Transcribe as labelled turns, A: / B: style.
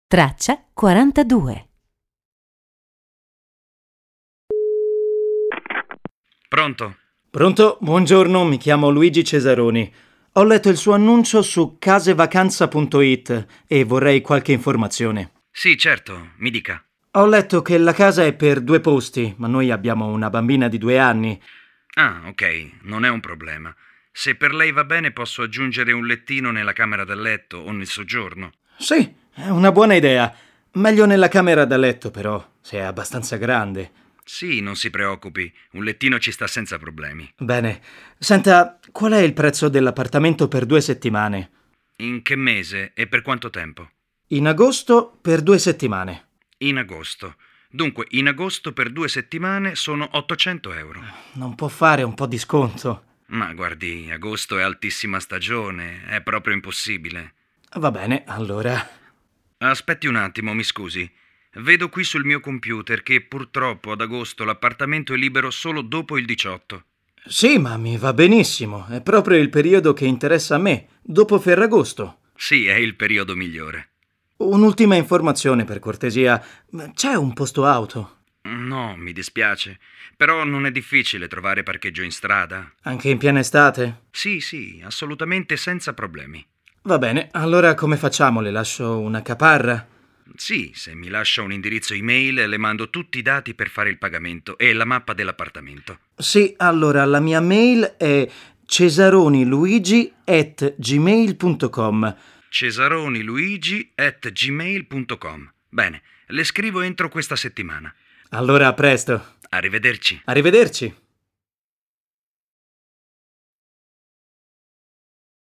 A: traccia 42.
B: Pronto?
C: Pronto? Buongiorno, mi chiamo Luigi Cesaroni. Ho letto il suo annuncio su casevacanza.it e vorrei qualche informazione.
B: Sì, certo, mi dica.
C: Ho letto che la casa è per 2 posti, ma noi abbiamo una bambina di 2 anni.
B: Ah, ok, non è un problema. Se per lei va bene posso aggiungere un lettino nella camera da letto o nel soggiorno.
C: Sì, è una buona idea. Meglio nella camera da letto, però, se è abbastanza grande.
B: Sì, non si preoccupi, un lettino ci sta senza problemi.
C: Bene. Senta, qual è il prezzo dell'appartamento per 2 settimane?
B: In che mese e per quanto tempo?
C: In agosto per 2 settimane.
B: In agosto. Dunque, in agosto per 2 settimane sono 800 euro.
C: Non può fare un po' di sconto?
B: Ma guardi, agosto è altissima stagione, è proprio impossibile.
C: Va bene, allora.
B: Aspetti un attimo, mi scusi. Vedo qui sul mio computer che purtroppo ad agosto l'appartamento è libero solo dopo il 18.
C: Sì, ma mi va benissimo. È proprio il periodo che interessa a me, dopo Ferragosto.
B: Sì, è il periodo migliore.
C: Un'ultima informazione, per cortesia. C'è un posto auto?
B: No, mi dispiace. Però non è difficile trovare parcheggio in strada.
C: Anche in piena estate?
B: Sì, assolutamente senza problemi.
C: Va bene, allora come facciamo? Le lascio una caparra?
B: Sì, se mi lascia un indirizzo email le mando tutti i dati per fare il pagamento e la mappa dell'appartamento.
C: Sì, allora la mia mail è cesaroniluigi@gmail.com.
B: cesaroniluigi@gmail.com. Bene, le scrivo entro questa settimana.
C: Allora, a presto.
B: Arrivederci.
C: Arrivederci.